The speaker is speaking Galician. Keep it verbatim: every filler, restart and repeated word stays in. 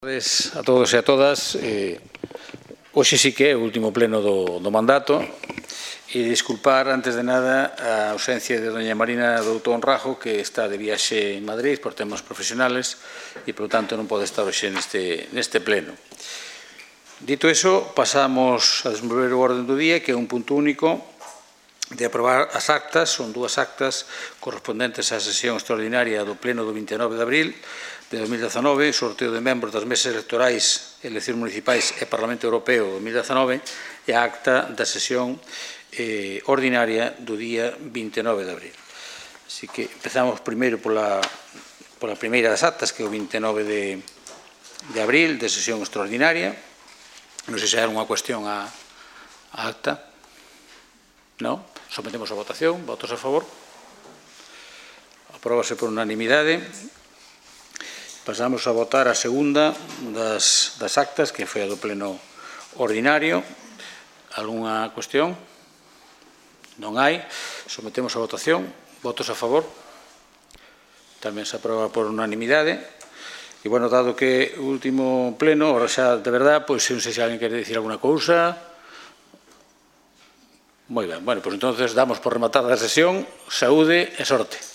A todos e a todas, eh, hoxe sí que é o último pleno do, do mandato e disculpar antes de nada a ausencia de doña Marina Douto Honrajo, que está de viaxe en Madrid por temas profesionales e, por tanto, non pode estar hoxe neste, neste pleno. Dito eso, pasamos a desenvolver o orden do día, que é un punto único de aprobar as actas. Son dúas actas correspondentes á sesión extraordinaria do pleno do vinte e nove de abril de dos mil dezanove, sorteo de membros das mesas electorais, eleccións municipais e Parlamento Europeo de dos mil dezanove, e a acta da sesión eh, ordinaria do día vinte e nove de abril. Así que empezamos primeiro pola, pola primeira das actas, que é o vinte e nove de, de abril, de sesión extraordinaria. Non sei se hai unha cuestión á, á acta. Non? Sometemos a votación. Votos a favor? Apróbase por unanimidade. Pasamos a votar a segunda das, das actas, que foi a do pleno ordinario. Algúnha cuestión? Non hai. Sometemos a votación. Votos a favor? Tamén se aproba por unanimidade. E, bueno, dado que o último pleno, ahora xa de verdad, pois non sei se alguén quere dicir alguna cousa. Moi ben. Bueno, pois entonces damos por rematada a sesión. Saúde e sorte.